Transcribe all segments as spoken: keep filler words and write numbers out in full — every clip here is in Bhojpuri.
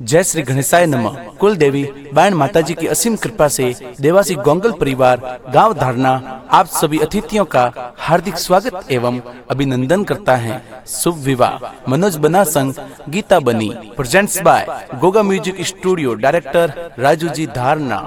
जय श्री गणेशाय नमः। कुल देवी बायन माता जी की असीम कृपा से देवासी गोंगल परिवार गांव धारणा आप सभी अतिथियों का हार्दिक स्वागत एवं अभिनंदन करता है। शुभ विवाह मनोज बना संघ गीता बनी presents by Goga music studio director Raju ji धारणा।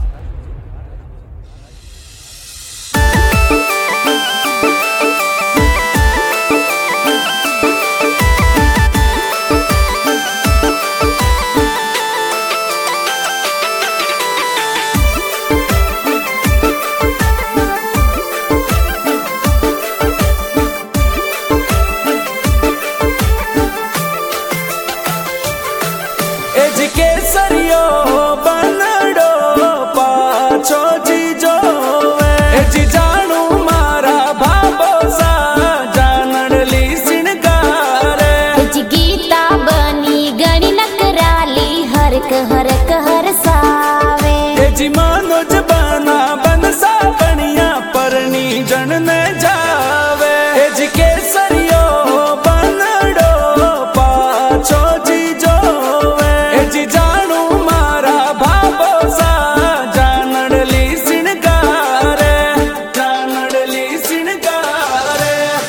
केसरियो बनडो पाछो जीजो एजी जानू मारा भाबो सा जानडली सिनगारे एजी गीता बनी गणी नकराली हरक हरक हर सावे एजी मनोज बना बनसा बनिया परनी जन ने जावे एजी केसरियो बनडो पाछो जीजो एजी जानू मारा भाबो सा जानडली सिनगारे जानडली सिनगारे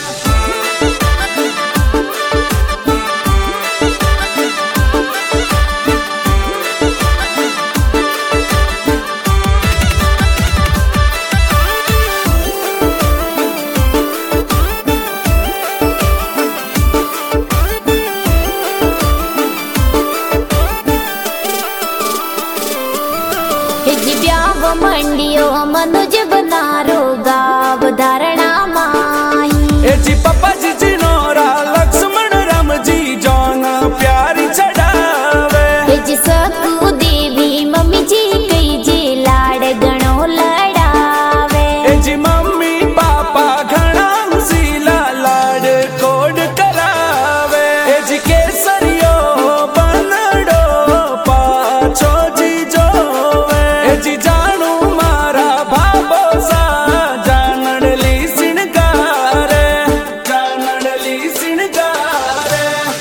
मंडियो मनोज बनारो गाव धारणा माही एजी पापा जी जिनोरा लक्ष्मण राम जी जौन प्यारी चढ़ावे एजी सकू देवी मम्मी जी कई जे लाड़ गणो लड़ावे एजी मम्मी पापा घना हुसीला लाड़ कोड करावे एजी केसरियो बनडो पाछो जीजो एजी जानू मारा भाबो सा जानडली सिनगारे जानडली सिनगारे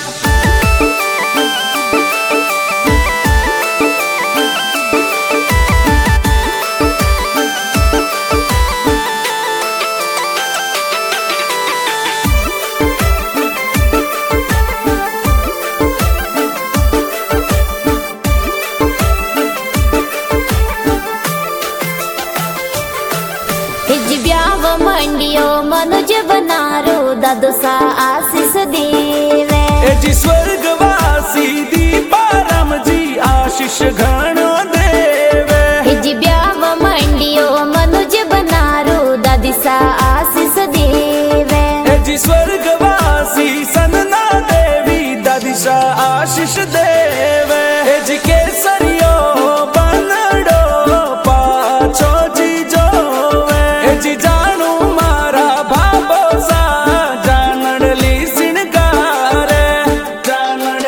एजी ब्याव मंडियो मनोज बनारो दादो सा आशीष देवे एजी स्वर्गवासी दीपाराम जी आशीष घणो देवे एजी ब्याव मंडियो मनोज बनारो दादी सा आशीष देवे एजी स्वर्गवासी सनना देवी दादिशा आशीष देवे एजी केसरियो बनडो पाछो जीजो एजी जानू मारा भाबो सा जानडली सिनगारे जानडली सिनगारे।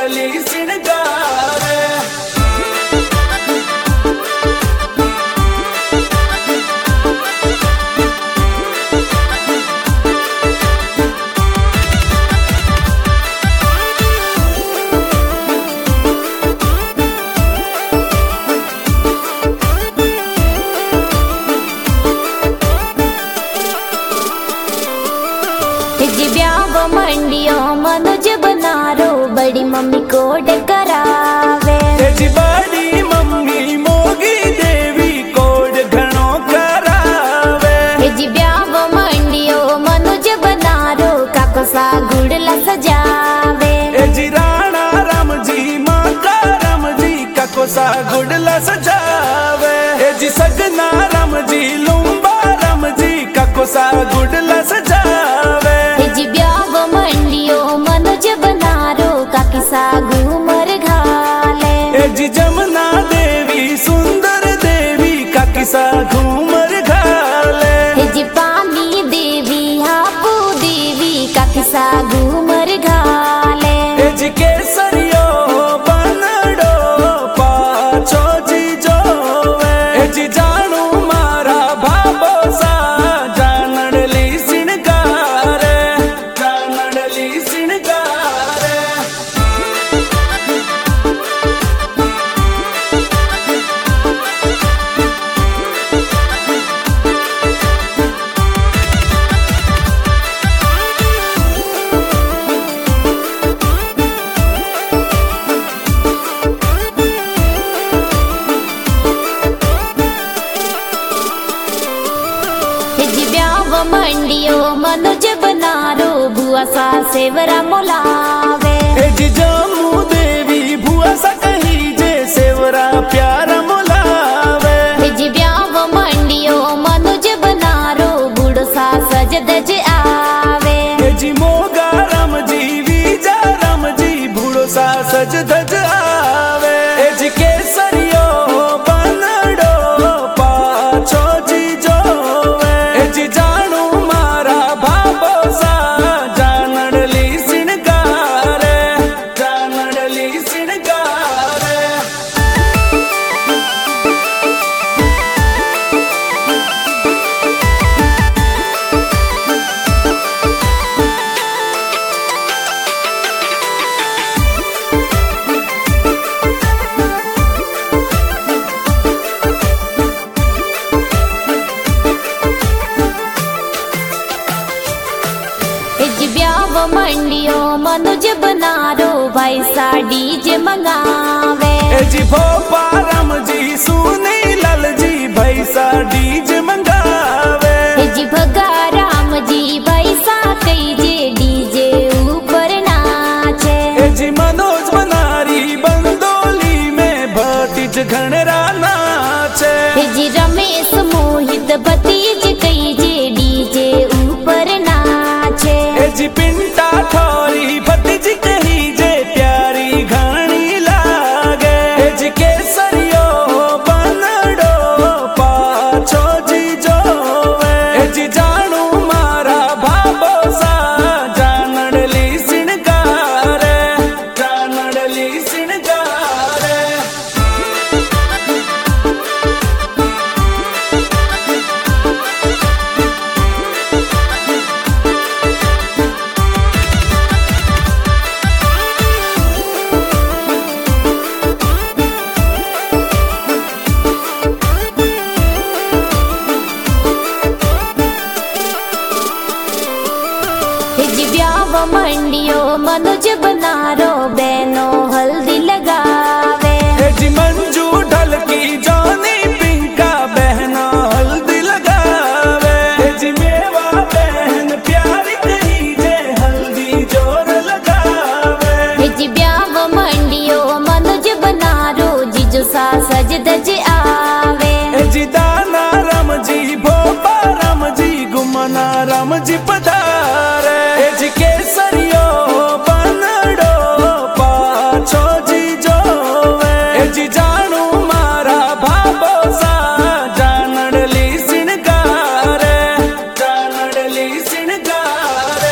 एजी ब्याव मंडियो मनोज बनारो बड़ी मम्मी कोड करावे एजी बड़ी मम्मी मोगी देवी कोड घणो करावे एजी ब्याव मंडियो मनोज बनारो काको सा गुड़ला सजावे एजी राणा राम जी माता राम जी काको सा गुडला सजावे एजी सगना राम जी लुम्बा राम जी काको सा गुडला सजावे एजी ब्याव मंडियो मनोज बनारो काकी सा घूमर घाले एजी जमुना देवी सुंदर देवी काकी सा घूमर घाले एजी पानी देवी हापू देवी काकी सा घूमर घाले एजी केसरियो बनडो पाछो जीजो एजी जानू मारा भाबो सा जानडली सिनगारे जानडली सिनगारे। मनुज बनारो बुआ सा सेवरा मोलावे। ए जी जम्मू देवी बुआ सा कही जे सेवरा प्यारा मोलावे। ए जी ब्याव मंडियो मनुज बनारो बुढ़ो सा सज दज आवे। ए जी मोगा राम जी वीजा राम जी बुढ़ो सा सज धज आवे। ए जी केसरियो बनड़ो पाछो जी जोवे। ए जी जानू मारा भाबो सा जानड़ली सिणगारे जानड़ली सिणगारे। ब्याव मंडियो मनुज बनारो भाई सा डीजे मंगावे। ए जी भोपा राम जी सुनी लाल जी भाई सा डीजे मंगावे। ए जी भगा राम जी भाई सा कई जे डीजे ऊपर नाचे। ए जी मनोज बनारी बंदोली में भतीज घनरा नाचे। ए जी रमेश मोहित भतीज कई जे डीजे ऊपर नाचे। ए जी पिंटा ठौरी भतीज कही जे प्यारी घानी लागे। ए जी केसरियो बनड़ो पाछो जी जोवे। ए जी जानू मारा भाबो सा जानड़ली सिणगारे जानड़ली सिणगारे। ब्याव मंडियो मनुज बनारो बहनो हल्दी लगावे। ए जी मंजू ढलकी जानी पिंका बहना हल्दी लगावे। ए जी मेवा बहन प्यारी कही जे हल्दी जोर लगावे। ए जी ब्याव मंडियो मनुज बनारो जीजो सा सज दज आवे। ए जी दाना राम जी भोपा राम जी गुमना राम जी पधारे। ए जी केसरियो बनड़ो पाछो जी जोवे। ए जी जानू मारा भाबो सा जानड़ली सिणगारे जानड़ली सिणगारे।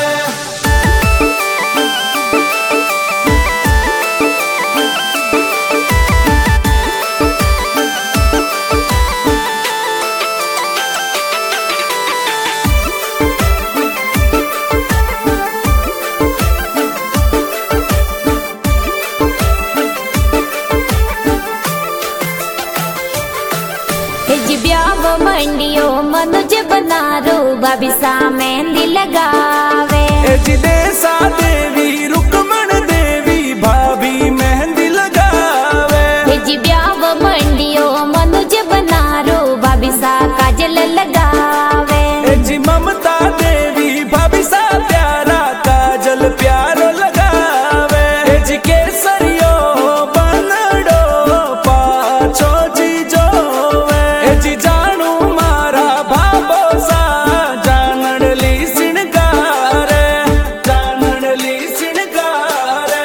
ए जी ब्याव मंडियो मनुज बनारो भाभी सा मेहंदी लगावे। ए जी देसा देवी रुकमण देवी भाभी मेहंदी लगावे। ए जी ब्याव मंडियो मनुज बनारो भाभी सा काजल लगावे। ए जी ममता देवी भाभी सा प्यारा काजल प्यारो लगावे। ए जी केसरियो बनड़ो पाछो जी जोवे। ए जी जानू मारा भाबो सा जानड़ली सिणगारे जानड़ली सिणगारे।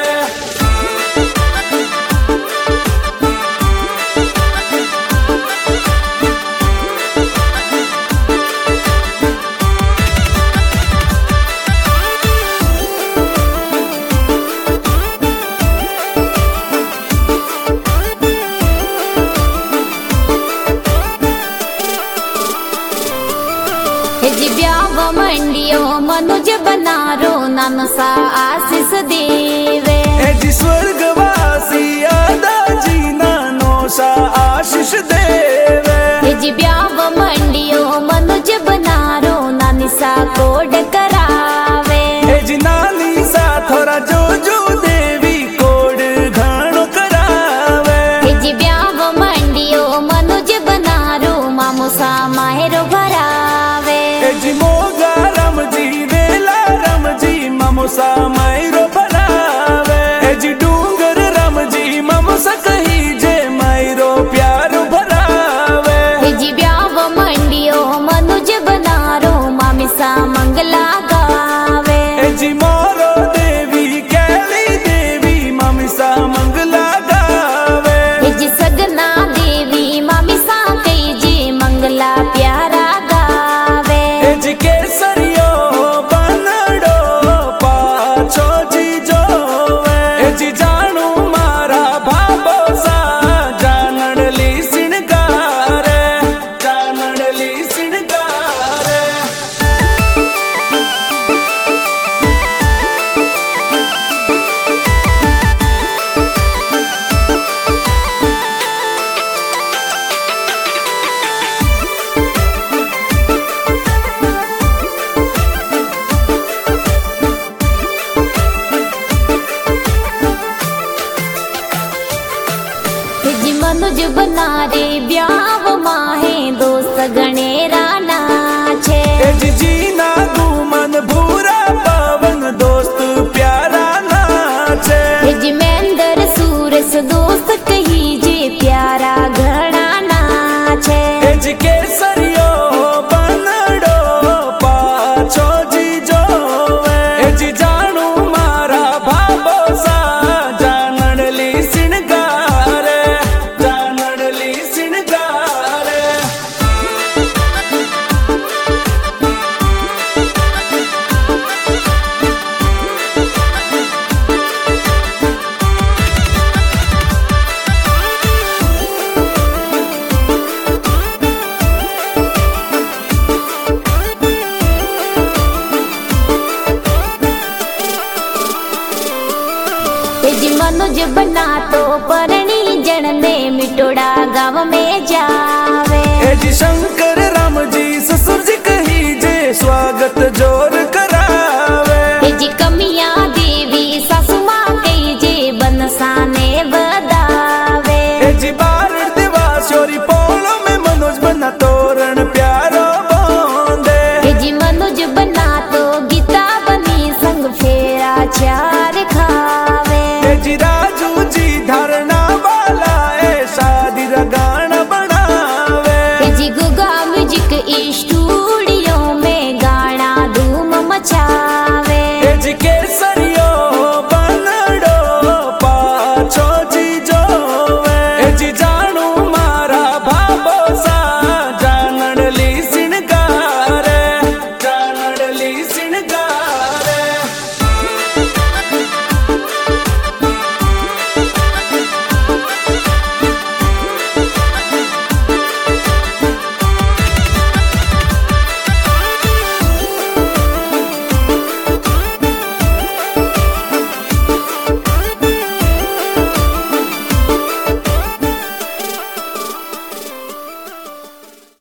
ए जी ब्याव मंडियो मनुज बनारो नानो सा आशीष देवे। ए जी स्वर्गवासी आदा जी नानो सा आशीष देवे। ए जी ब्याव मंडियो मनुज बनारो नानी सा कोड करावे। ए जी नानी सा थोड़ा जो जो देवी कोड घाणो करावे। ए जी ब्याव मंडियो मनुज बनारो मामो सा माहेरो भरावे। ए जी मोगा राम जी सा मायरो भरावे। ए जी डूंगर राम जी ममसा कही जे मायरो प्यार भरावे। ए जी ब्याव मंडियो मनुज बनारो मामी सा मंगला गावे। ए जी मोरो देवी कैली देवी मामी सा मंगला गावे। ए जी सगना देवी मामी सा कही जे मंगला प्यारा गावे। ए जी केसरियो बनड़ो पाछो जी जोवे। ए जी जानू मारा भाबो सा जानड़ली सिणगारे, जानड़ली सिणगारे। ए जी मनुज बनारे ब्याव माहे दोस्त गणेरा नाचे। ए जी जीना गुमन भूरा पवन दोस्त प्यारा नाचे। ए जी मेंदर सूरस दोस्त कही जे प्यारा घना नाचे। ए जी केसरियो बनड़ो पाछो जी जोवे। ए जी जानू मारा भाबो सा जानड़ली सिणगारे, जानड़ली सिणगारे। ए जी मनुज बना तो परणी जन में मिटोड़ा गाँव में जावे। ए जी शंकर राम जी ससुर जी कही जे स्वागत